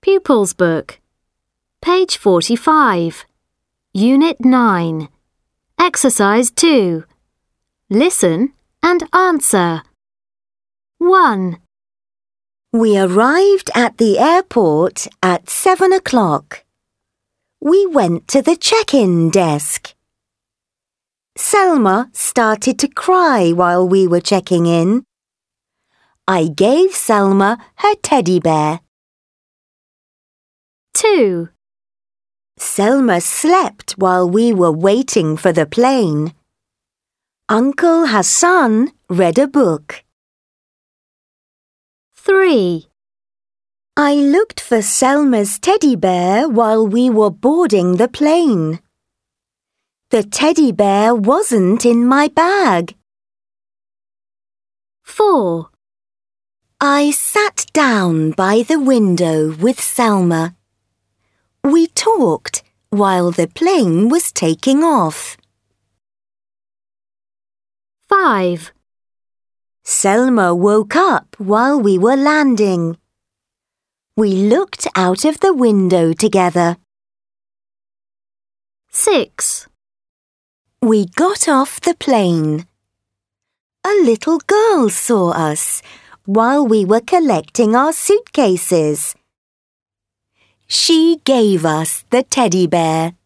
Pupils Book, page 45, Unit 9, Exercise 2. Listen and answer. 1. We arrived at the airport at 7 o'clock. We went to the check-in desk. Selma started to cry while we were checking in. I gave Selma her teddy bear. 2. Selma slept while we were waiting for the plane. Uncle Hassan read a book. 3. I looked for Selma's teddy bear while we were boarding the plane. The teddy bear wasn't in my bag. 4. I sat down by the window with Selma. We talked while the plane was taking off. 5. Selma woke up while we were landing. We looked out of the window together. 6. We got off the plane. A little girl saw us while we were collecting our suitcases. She gave us the teddy bear.